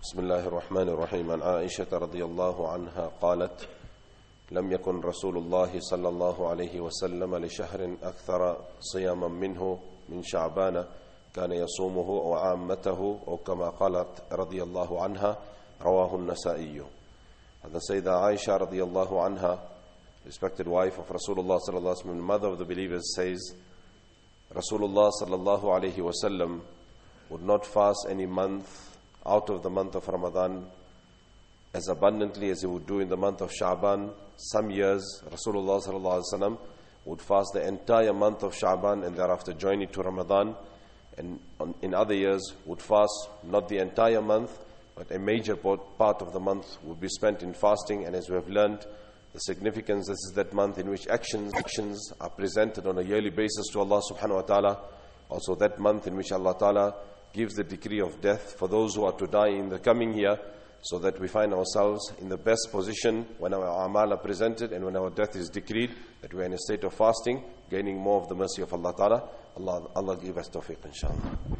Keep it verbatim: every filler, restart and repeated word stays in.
بسم الله الرحمن الرحيم. عن عائشة رضي الله عنها قالت: لم يكن رسول الله صلى الله عليه وسلم لشهر أكثر صياما منه من شعبان كان يصومه وعامته، أو كما قالت رضي الله عنها. رواه النسائي. And the Sayyidah Aisha رضي الله عنها, respected wife of Rasulullah sallallahu alaihi wasallam, mother of the believers, says Rasulullah sallallahu alaihi wasallam would not fast any month out of the month of Ramadan as abundantly as he would do in the month of Sha'ban. Some years Rasulullah sallallahu alaihi wasallam would fast the entire month of Sha'ban and thereafter join it to Ramadan, and in other years would fast not the entire month but a major part of the month would be spent in fasting. And as we have learned the significance, this is that month in which actions actions are presented on a yearly basis to Allah subhanahu wa ta'ala. Also that month in which Allah ta'ala gives the decree of death for those who are to die in the coming year, so that we find ourselves in the best position when our amal are presented and when our death is decreed, that we are in a state of fasting, gaining more of the mercy of Allah ta'ala. Allah, Allah give us tawfiq, inshallah.